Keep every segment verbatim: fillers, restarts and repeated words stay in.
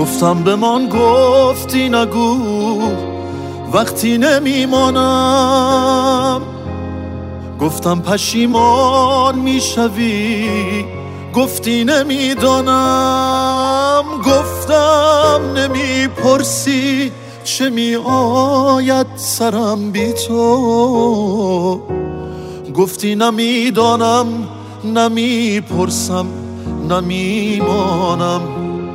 گفتم بمان، گفتی نگو وقتی نمیمانم. گفتم پشیمان میشوی، گفتی نمیدانم. گفتم نمیپرسی چه می آید سرم بی تو، گفتی نمیدانم، نمیپرسم، نمیمانم.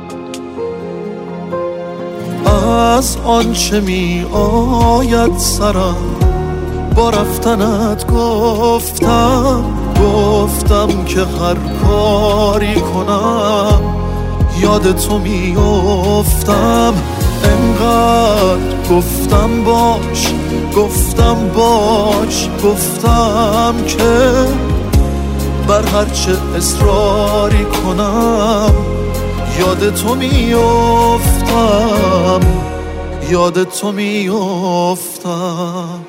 از آنچه می آید سرم با رفتنت گفتم، گفتم که هر کاری کنم یاد تو می افتم. انقدر گفتم باش، گفتم باش، گفتم که بر هرچه اصراری کنم یاد تو می افتم، یاد تو می افتم.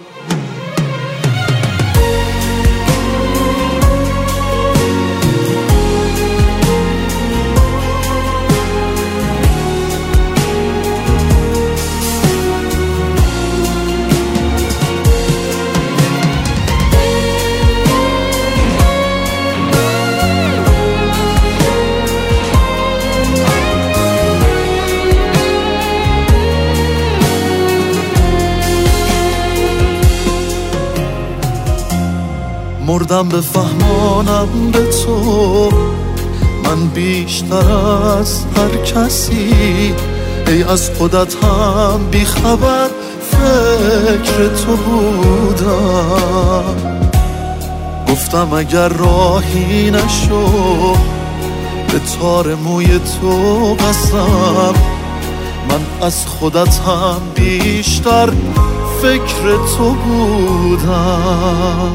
مردم بفهمانم به تو من بیشتر از هر کسی، ای از خودت هم بیخبر فکر تو بودم. گفتم اگر راهی نشو به تار موی تو قسم، من از خودت هم بیشتر فکر تو بودم.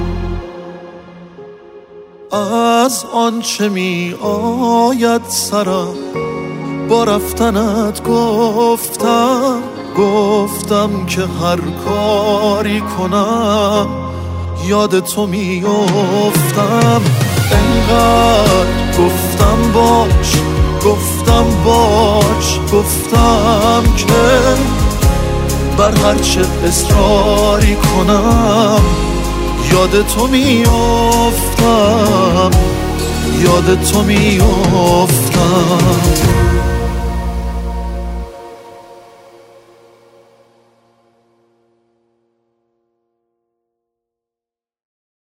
از آنچه می آید سرم با رفتنت گفتم، گفتم که هر کاری کنم یاد تو می افتم. انقدر گفتم باش، گفتم باش، گفتم که بر هرچه اصراری کنم یاد تو می افتم، یاد تو می افتم.